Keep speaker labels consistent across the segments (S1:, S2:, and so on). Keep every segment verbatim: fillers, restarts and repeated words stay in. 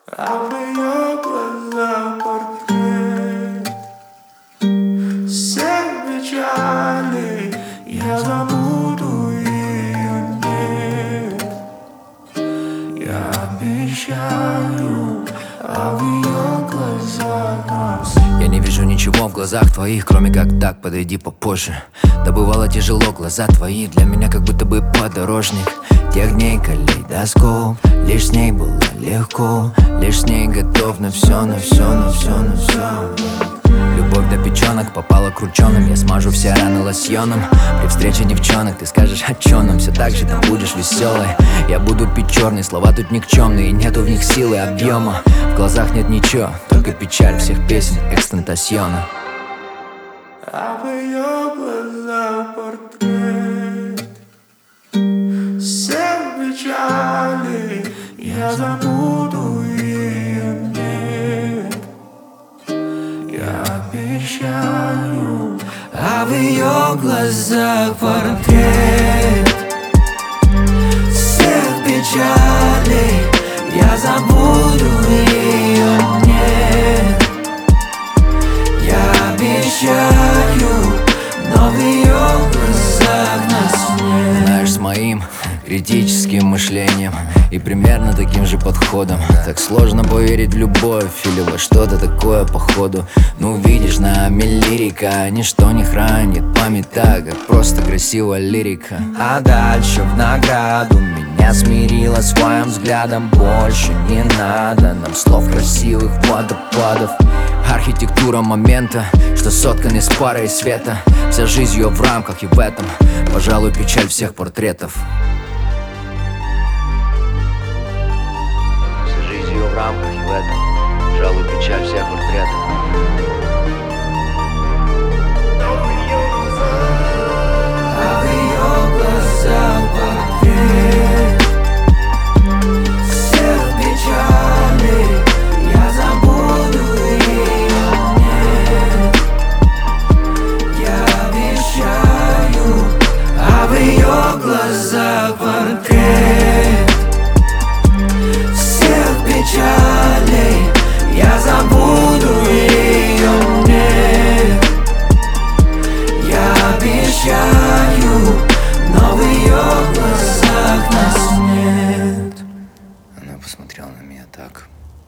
S1: А в ее глазах портрет всех печалей. Я забуду ее, нет. Я обещаю, а в ее глазах нас.
S2: Я не вижу ничего в глазах твоих, кроме как так, подойди попозже. Да бывало тяжело, глаза твои для меня как будто бы подорожник тех дней, калейдоскоп. Лишь с ней было легко, лишь с ней готов на все, на все, на все, на все. Любовь до печенок попала крученым, я смажу все раны лосьоном. При встрече девчонок ты скажешь, о чём нам, все так же там будешь веселой. Я буду пить черные, слова тут никчемные, нету в них силы, объема. В глазах нет ничего, только печаль всех песен экстентасьона.
S1: А в ее глазах портрет всех печалей. Я забуду ее, нет. Я обещаю, а в ее глазах портрет всех печалей. Я забуду ее, нет. Я обещаю, но в ее глазах нас нет.
S2: Знаешь, с моим критическим мышлением и примерно таким же подходом так сложно поверить в любовь или во что-то такое походу. Ну видишь, нами лирика ничто не хранит память так, как просто красивая лирика. А дальше в награду меня смирила своим взглядом. Больше не надо нам слов красивых водопадов. Архитектура момента, что соткан из пары и света. Вся жизнь ее в рамках и в этом, пожалуй, печаль всех портретов. Вся жизнь ее в рамках и в этом, пожалуй, печаль всех портретов.
S1: А в ее глазах портрет всех печалей. Я забуду ее, нет. Я обещаю, а в ее глазах портрет всех печалей. Я забуду ее, нет. Я обещаю, но в ее глазах нас нет.
S2: Она посмотрела на меня так,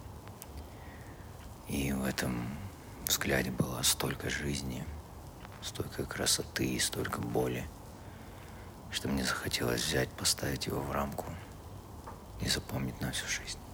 S2: и в этом взгляде было столько жизни, столько красоты и столько боли, что мне захотелось взять, поставить его в рамку и запомнить на всю жизнь.